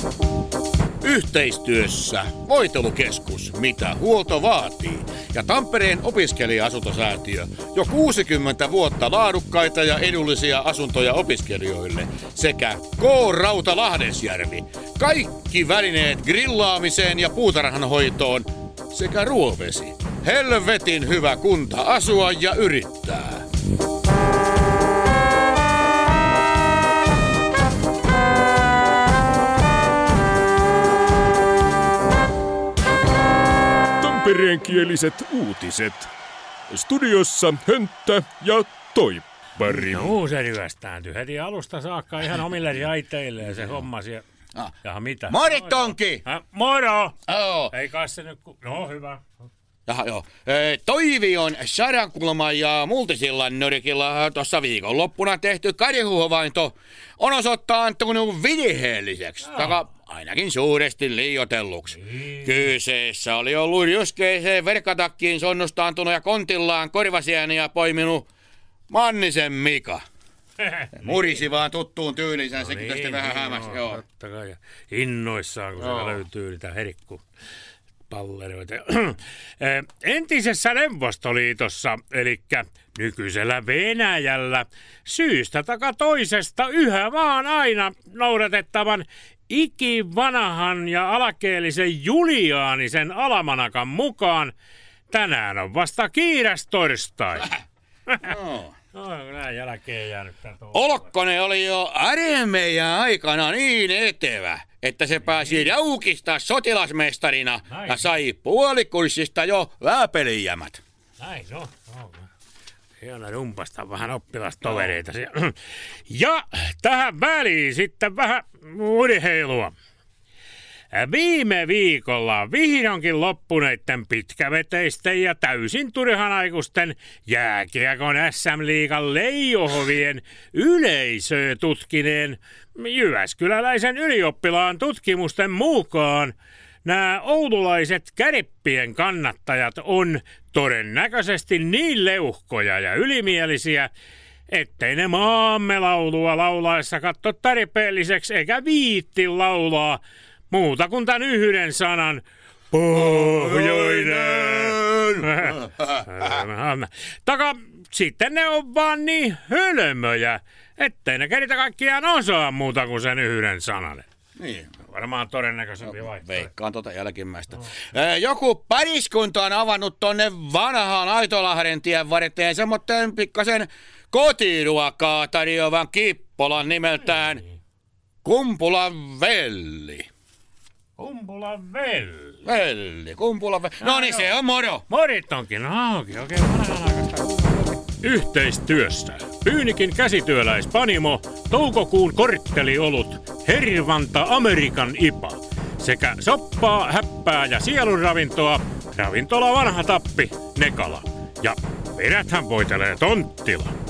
Yhteistyössä Voitelukeskus, mitä huolto vaatii, ja Tampereen opiskelija-asuntosäätiö jo 60 vuotta laadukkaita ja edullisia asuntoja opiskelijoille sekä K-Rauta Lahdesjärvi. Kaikki välineet grillaamiseen ja puutarhanhoitoon sekä ruovesi. Helvetin hyvä kunta asua ja yrittää. Tampereenkieliset uutiset. Studiossa Hönttä ja Toippari. No se ryöstääntyi heti alusta saakka ihan omille raiteille ja se hommasi. Jaha, mitä? Moritonki! Moro! Joo. Ei kai se nyt no hyvä. Jaha, joo. Toivi on Sarankulman ja Multisillan nyrkillä tuossa viikonloppuna tehty karihuhavainto on osoittautunut virheelliseksi. Ainakin suuresti liioitelluksi. Kyseessä oli ollut ryskeiseen verkkatakkiin sonnustaantunut ja kontillaan korvasieniä poiminut Mannisen Mika. Murisi vaan tuttuun tyylinsä, sekin tästä vähän hämäsi. Joo. Totta kai. Innoissaan, kun se löytyy niitä herkkupalleroita. Entisessä Neuvostoliitossa, eli nykyisellä Venäjällä, syystä taka toisesta yhä vaan aina noudatettavan ikivanhan ja alakeellisen Juliaanisen alamanakan mukaan tänään on vasta kiiras torstai. Näin jälkeen jäänyt täältä. Olkkonen oli jo armeijan aikana niin etevä, että se pääsi raukista sotilasmestarina ja sai puolikurssista jo vääpelijämät. Näin, no. Hieno rumpasta vähän oppilastovereita. Ja tähän väliin sitten vähän urheilua. Viime viikolla vihdoinkin loppuneiden pitkäveteisten ja täysin turhanaikuisten jääkiekon SM-liigan leijohovien yleisöä tutkineen jyväskyläläisen ylioppilaan tutkimusten mukaan nämä oululaiset Kärippien kannattajat on todennäköisesti niin leuhkoja ja ylimielisiä, ettei ne maamme laulua laulaessa katso tarpeelliseksi eikä viitti laulaa muuta kuin tämän yhden sanan pohjoinen. Sitten ne on vaan niin hölmöjä, ettei ne keritä kaikkiaan osaa muuta kuin sen yhden sanan. Niin. Varmaan todennäköisempi vaihtoehto. Veikkaan jälkimmäistä. Joku pariskunta on avannut tonne vanhaan Aitolahden tien varteen semmoinen pikkasen kotiruokaa tarjoavan kippolan nimeltään Kumpulan Velli. Kumpulan Velli. Kumpulan Velli. No niin, se on moro. Morit onkin. No oikein vanhanaikaista. Yhteistyössä Pyynikin käsityöläispanimo, toukokuun kortteliolut, Hervanta Amerikan IPA sekä soppaa, häppää ja sielunravintoa, ravintola Vanha Tappi, Nekala. Ja peräthän voitelee Tonttila.